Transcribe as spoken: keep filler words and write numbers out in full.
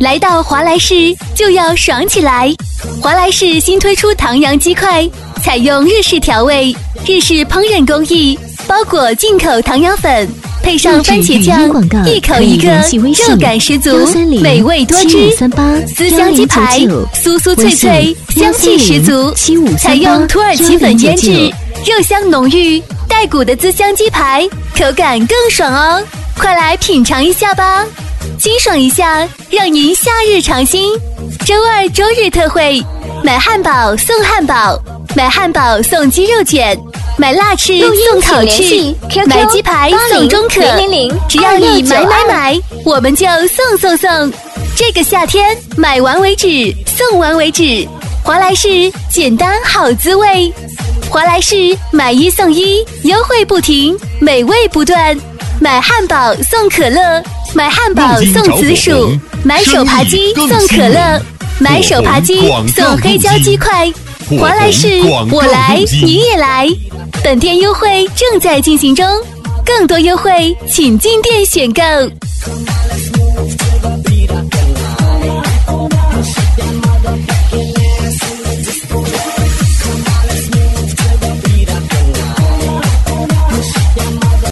来到华莱士就要爽起来。华莱士新推出唐扬鸡块，采用日式调味，日式烹饪工艺，包裹进口唐扬粉，配上番茄酱，一口一个，肉感十足，美味多汁。丝香鸡排，酥酥脆脆，香气十足，采用土耳其粉腌制，肉香浓郁，带骨的滋香鸡排，口感更爽哦！快来品尝一下吧，清爽一下，让您夏日尝新。周二、周日特惠，买汉堡送汉堡，买汉堡送鸡肉卷，买辣翅送烤翅，买鸡排送中可，只要你买买买，我们就送送送。这个夏天买完为止，送完为止。华莱士简单好滋味，华莱士买一送一，优惠不停，美味不断。买汉堡送可乐，买汉堡送紫薯，买手扒鸡送可乐，买手扒鸡送黑椒鸡块。华莱士，我来你也来。本店优惠正在进行中，更多优惠请进店选购。